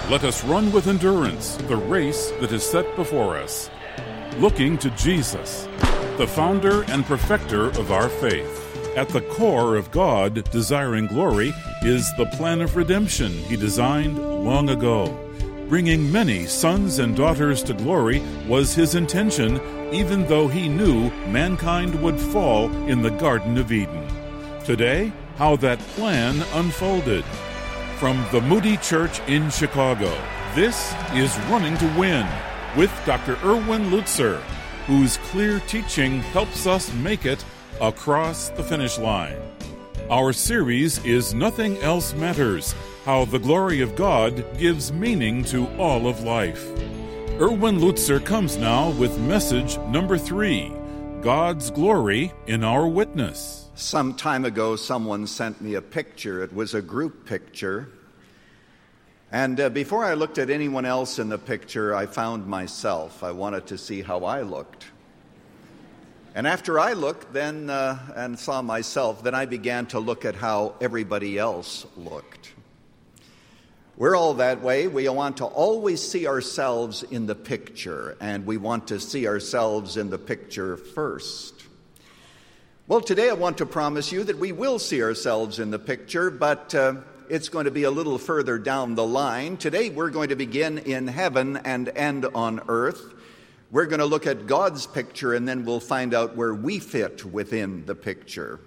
Let us run with endurance the race that is set before us, looking to Jesus, the founder and perfecter of our faith. At the core of God desiring glory is the plan of redemption He designed long ago. Bringing many sons and daughters to glory was His intention, even though He knew mankind would fall in the Garden of Eden. Today, how that plan unfolded. From the Moody Church in Chicago, this is Running to Win with Dr. Erwin Lutzer, whose clear teaching helps us make it across the finish line. Our series is Nothing Else Matters, how the glory of God gives meaning to all of life. Erwin Lutzer comes now with message number 3, God's glory in our witness. Some time ago, someone sent me a picture. It was a group picture. And before I looked at anyone else in the picture, I found myself. I wanted to see how I looked. And after I looked then and saw myself, then I began to look at how everybody else looked. We're all that way. We want to always see ourselves in the picture, and we want to see ourselves in the picture first. Well, today I want to promise you that we will see ourselves in the picture, but it's going to be a little further down the line. Today we're going to begin in heaven and end on earth. We're going to look at God's picture, and then we'll find out where we fit within the picture.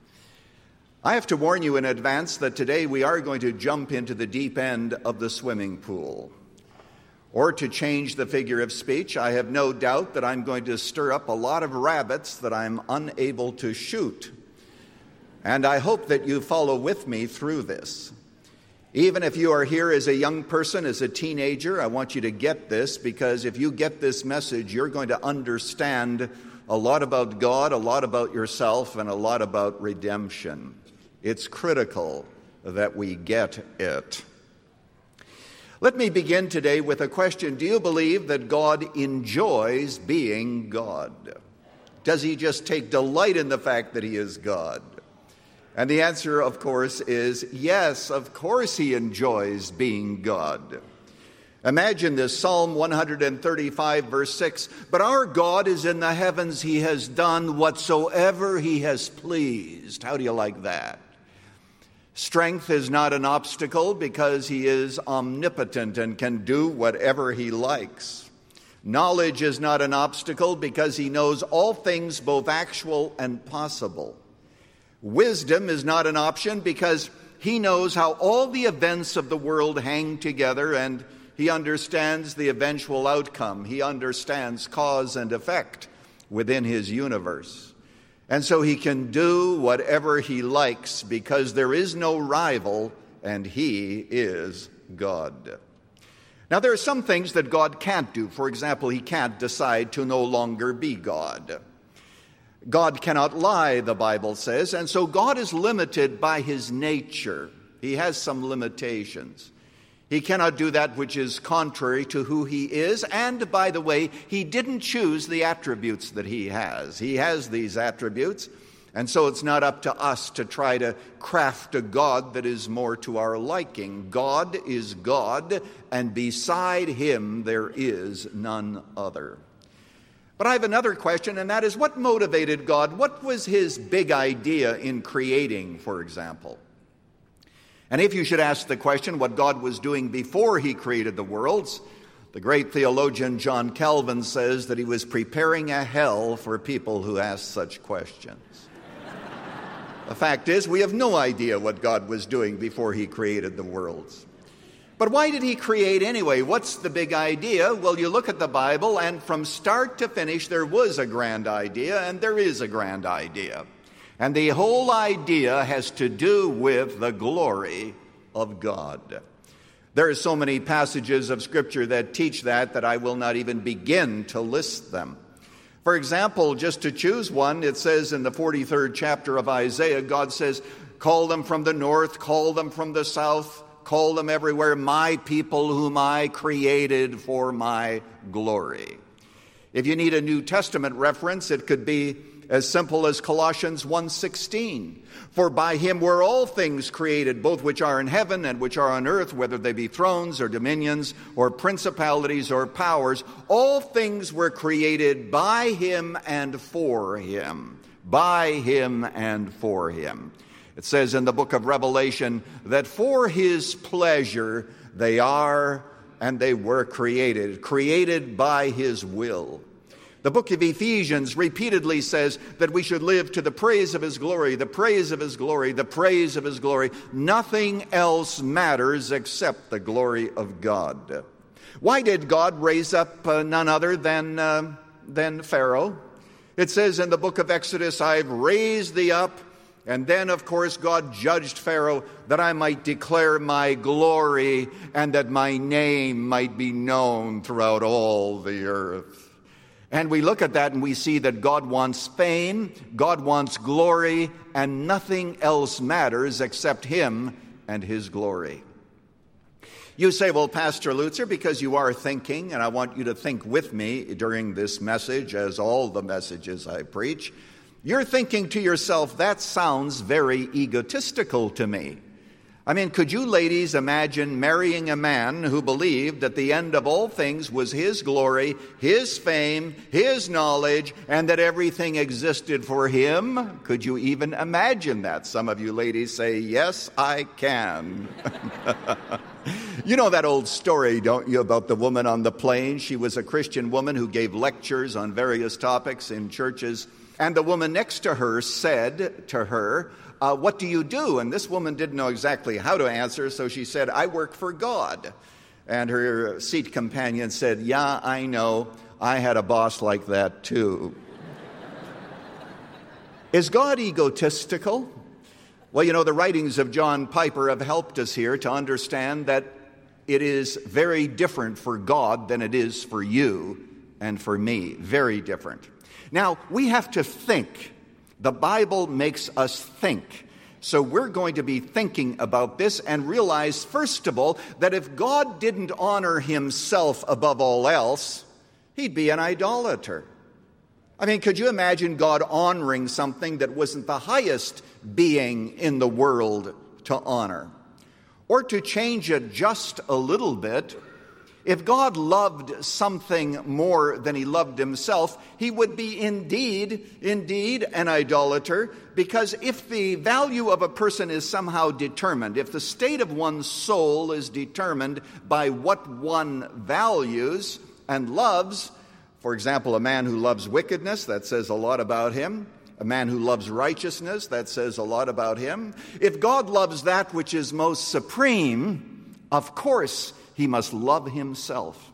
I have to warn you in advance that today we are going to jump into the deep end of the swimming pool. Or to change the figure of speech, I have no doubt that I'm going to stir up a lot of rabbits that I'm unable to shoot. And I hope that you follow with me through this. Even if you are here as a young person, as a teenager, I want you to get this, because if you get this message, you're going to understand a lot about God, a lot about yourself, and a lot about redemption. It's critical that we get it. Let me begin today with a question. Do you believe that God enjoys being God? Does He just take delight in the fact that He is God? And the answer, of course, is yes, of course He enjoys being God. Imagine this, Psalm 135, verse 6. But our God is in the heavens. He has done whatsoever He has pleased. How do you like that? Strength is not an obstacle because He is omnipotent and can do whatever He likes. Knowledge is not an obstacle because He knows all things, both actual and possible. Wisdom is not an option because He knows how all the events of the world hang together, and He understands the eventual outcome. He understands cause and effect within His universe. And so He can do whatever He likes because there is no rival, and He is God. Now, there are some things that God can't do. For example, He can't decide to no longer be God. God cannot lie, the Bible says, and so God is limited by His nature. He has some limitations. He cannot do that which is contrary to who He is, and by the way, He didn't choose the attributes that He has. He has these attributes, and so it's not up to us to try to craft a God that is more to our liking. God is God, and beside Him there is none other. But I have another question, and that is, what motivated God? What was His big idea in creating, for example? And if you should ask the question what God was doing before He created the worlds, the great theologian John Calvin says that he was preparing a hell for people who ask such questions. The fact is, we have no idea what God was doing before He created the worlds. But why did He create anyway? What's the big idea? Well, you look at the Bible, and from start to finish, there was a grand idea, and there is a grand idea. And the whole idea has to do with the glory of God. There are so many passages of Scripture that teach that I will not even begin to list them. For example, just to choose one, it says in the 43rd chapter of Isaiah, God says, call them from the north, call them from the south, call them everywhere, my people whom I created for my glory. If you need a New Testament reference, it could be as simple as Colossians 1:16. For by him were all things created, both which are in heaven and which are on earth, whether they be thrones or dominions or principalities or powers. All things were created by him and for him. By him and for him. It says in the book of Revelation that for his pleasure they are and they were created by his will. The book of Ephesians repeatedly says that we should live to the praise of his glory, the praise of his glory, the praise of his glory. Nothing else matters except the glory of God. Why did God raise up none other than Pharaoh? It says in the book of Exodus, I've raised thee up. And then, of course, God judged Pharaoh that I might declare my glory and that my name might be known throughout all the earth. And we look at that and we see that God wants fame, God wants glory, and nothing else matters except him and his glory. You say, well, Pastor Lutzer, because you are thinking, and I want you to think with me during this message, as all the messages I preach, you're thinking to yourself, that sounds very egotistical to me. I mean, could you ladies imagine marrying a man who believed that the end of all things was his glory, his fame, his knowledge, and that everything existed for him? Could you even imagine that? Some of you ladies say, yes, I can. You know that old story, don't you, about the woman on the plane? She was a Christian woman who gave lectures on various topics in churches. And the woman next to her said to her, what do you do? And this woman didn't know exactly how to answer, so she said, I work for God. And her seat companion said, yeah, I know. I had a boss like that too. Is God egotistical? Well, you know, the writings of John Piper have helped us here to understand that it is very different for God than it is for you and for me. Very different. Now, we have to think. The Bible makes us think. So we're going to be thinking about this and realize, first of all, that if God didn't honor himself above all else, he'd be an idolater. I mean, could you imagine God honoring something that wasn't the highest being in the world to honor? Or to change it just a little bit, if God loved something more than he loved himself, he would be indeed an idolater, because if the value of a person is somehow determined, if the state of one's soul is determined by what one values and loves, for example, a man who loves wickedness, that says a lot about him. A man who loves righteousness, that says a lot about him. If God loves that which is most supreme, of course, he must love himself.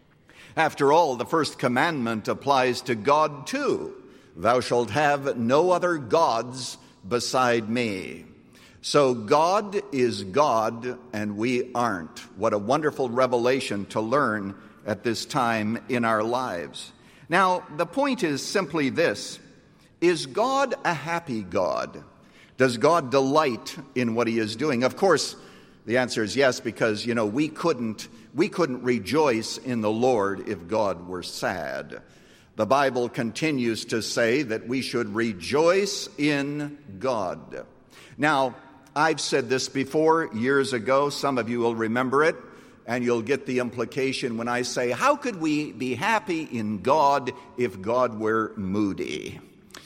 After all, the first commandment applies to God too. Thou shalt have no other gods beside me. So God is God and we aren't. What a wonderful revelation to learn at this time in our lives. Now, the point is simply this. Is God a happy God? Does God delight in what he is doing? Of course, the answer is yes, because, you know, we couldn't rejoice in the Lord if God were sad. The Bible continues to say that we should rejoice in God. Now, I've said this before years ago. Some of you will remember it, and you'll get the implication when I say, how could we be happy in God if God were moody?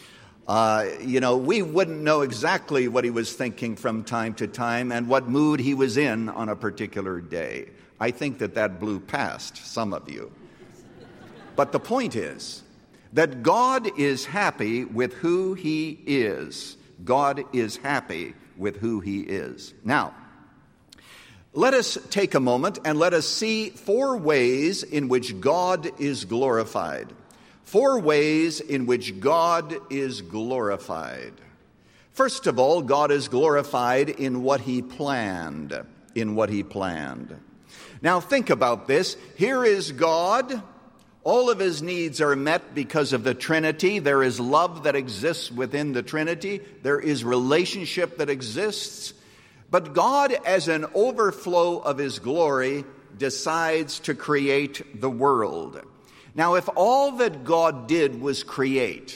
We wouldn't know exactly what he was thinking from time to time and what mood he was in on a particular day. I think that blew past some of you. But the point is that God is happy with who he is. God is happy with who he is. Now, let us take a moment and let us see 4 ways in which God is glorified. 4 ways in which God is glorified. First of all, God is glorified in what he planned. In what he planned. Now think about this. Here is God. All of his needs are met because of the Trinity. There is love that exists within the Trinity. There is relationship that exists. But God, as an overflow of his glory, decides to create the world. Now, if all that God did was create,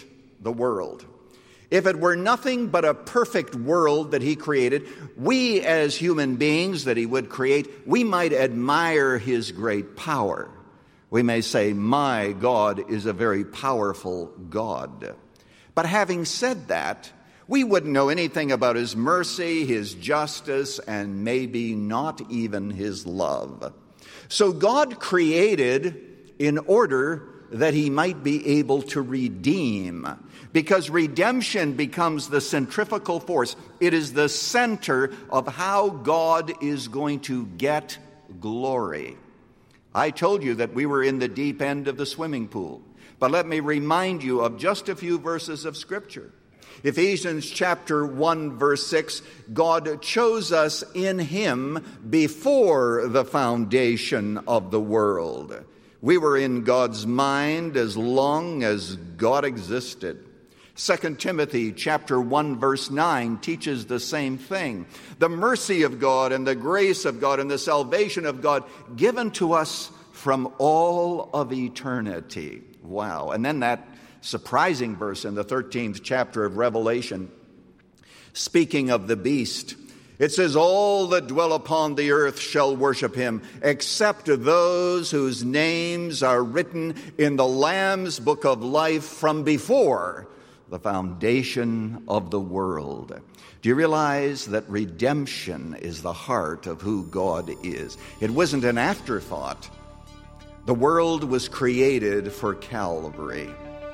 the world. If it were nothing but a perfect world that he created, we as human beings that he would create, we might admire his great power. We may say, my God is a very powerful God. But having said that, we wouldn't know anything about his mercy, his justice, and maybe not even his love. So God created in order that he might be able to redeem, because redemption becomes the centrifugal force. It is the center of how God is going to get glory. I told you that we were in the deep end of the swimming pool, but let me remind you of just a few verses of Scripture. Ephesians chapter 1, verse 6, God chose us in him before the foundation of the world. We were in God's mind as long as God existed. 2 Timothy chapter 1, verse 9 teaches the same thing. The mercy of God and the grace of God and the salvation of God given to us from all of eternity. Wow. And then that surprising verse in the 13th chapter of Revelation, speaking of the beast, it says, all that dwell upon the earth shall worship him, except those whose names are written in the Lamb's book of life from before the foundation of the world. Do you realize that redemption is the heart of who God is? It wasn't an afterthought. The world was created for Calvary.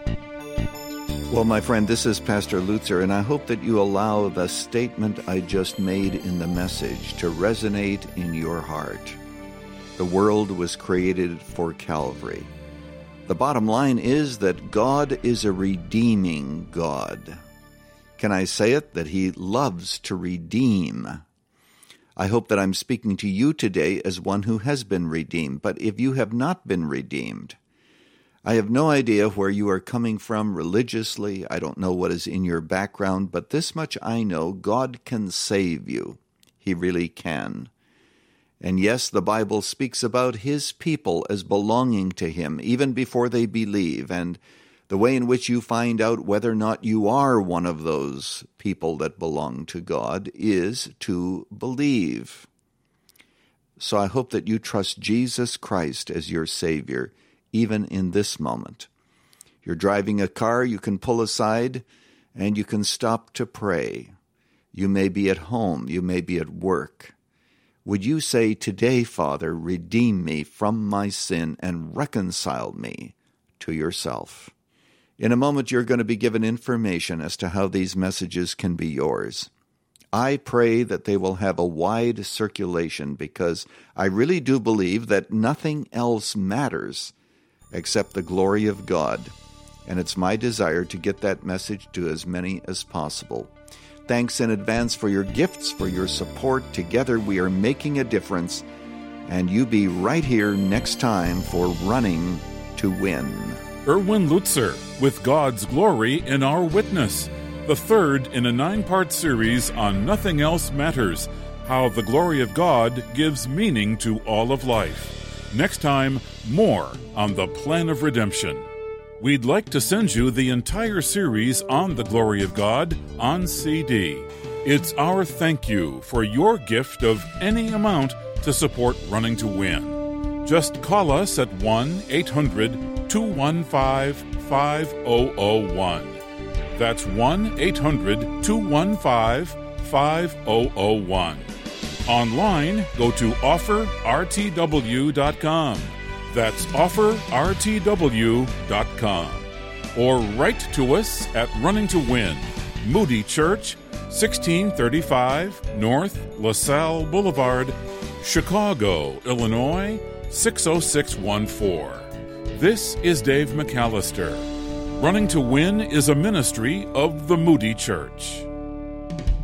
Well, my friend, this is Pastor Lutzer, and I hope that you allow the statement I just made in the message to resonate in your heart. The world was created for Calvary. The bottom line is that God is a redeeming God. Can I say it? That he loves to redeem. I hope that I'm speaking to you today as one who has been redeemed. But if you have not been redeemed, I have no idea where you are coming from religiously. I don't know what is in your background, but this much I know, God can save you. He really can. And yes, the Bible speaks about his people as belonging to him, even before they believe. And the way in which you find out whether or not you are one of those people that belong to God is to believe. So I hope that you trust Jesus Christ as your Savior, even in this moment. You're driving a car, you can pull aside and you can stop to pray. You may be at home, you may be at work. Would you say, today, Father, redeem me from my sin and reconcile me to yourself? In a moment, you're going to be given information as to how these messages can be yours. I pray that they will have a wide circulation, because I really do believe that nothing else matters except the glory of God. And it's my desire to get that message to as many as possible. Thanks in advance for your gifts, for your support. Together we are making a difference. And you be right here next time for Running to Win. Erwin Lutzer, with God's Glory in Our Witness, the third in a 9-part series on Nothing Else Matters, how the glory of God gives meaning to all of life. Next time, more on the plan of redemption. We'd like to send you the entire series on the glory of God on CD. It's our thank you for your gift of any amount to support Running to Win. Just call us at 1-800-215-5001. That's 1-800-215-5001. Online, go to offerrtw.com. That's offerrtw.com. Or write to us at Running to Win, Moody Church, 1635 North LaSalle Boulevard, Chicago, Illinois, 60614. This is Dave McAllister. Running to Win is a ministry of the Moody Church.